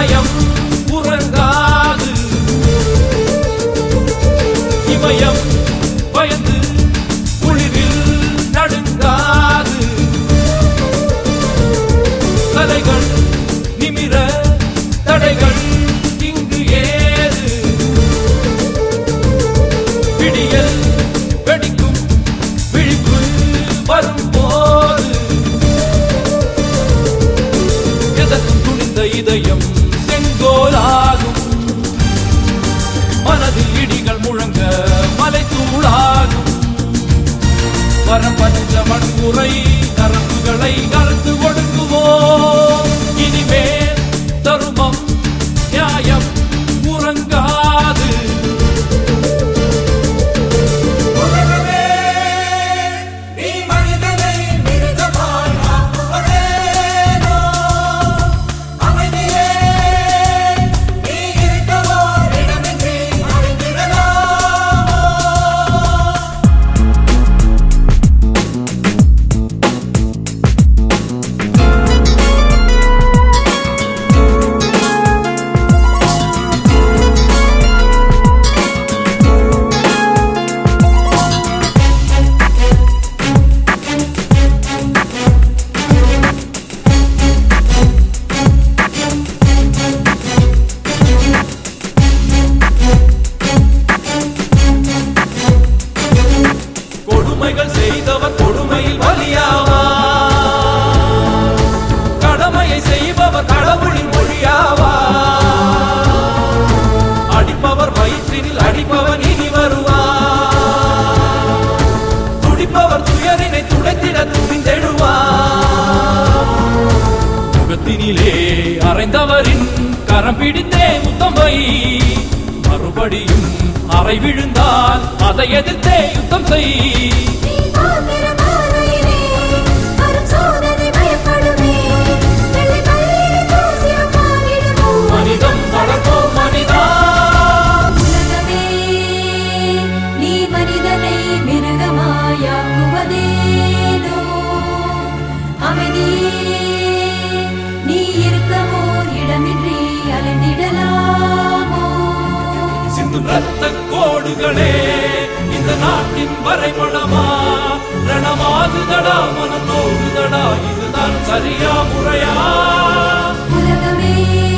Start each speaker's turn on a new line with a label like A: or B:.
A: நியாயம் உறங்காது இமயம் பயந்து குளிரில் நடுங்காது தலைகள் நிமிர தடைகள் இங்கு ஏது விடியல் வெடிக்கும் விழிப்பு வரும்போது எதற்கும் துணிந்த இதயம் செங்கோலாகும் மனதில் இடிகள் முழங்க மலை தூளாகும் வரம் பஞ்ச மண்புரை நரம்புகளை கருத்து ஒடுக்குவோம் இனிமேல் தருமம் நியாயம் உறங்காது செய்தவர் கொடுமையில் பலியாவா கடமையை செய்பவர் கடவுளின் மொழியாவா அடிப்பவர் வயிற்றினில் அடிப்பவன் இனி வருவா துடிப்பவர் துயரினை துடைத்திட துணிந்தெழுவா முகத்தினிலே அறைந்தவரின் கரம் பிடித்தே முத்தம்பை மறுபடியும் அறை விழுந்தால் அதை எதிர்த்தே யுத்தம் செய் மனிதம் வளர்ப்போம் மனிதா
B: நீ மனிதனை மிருகமாயாக்குவதேனோ அமைதியே நீ இருக்கவோ இடமின்றி அலைந்திடலாமோ
A: சிந்தும் ரத்த கோடுகளே இந்த நாட்டின் வரைபடமா ரணமாகுதடா மனம் நோகுதடா இதுதான் சரியா முறையா
B: உலகமே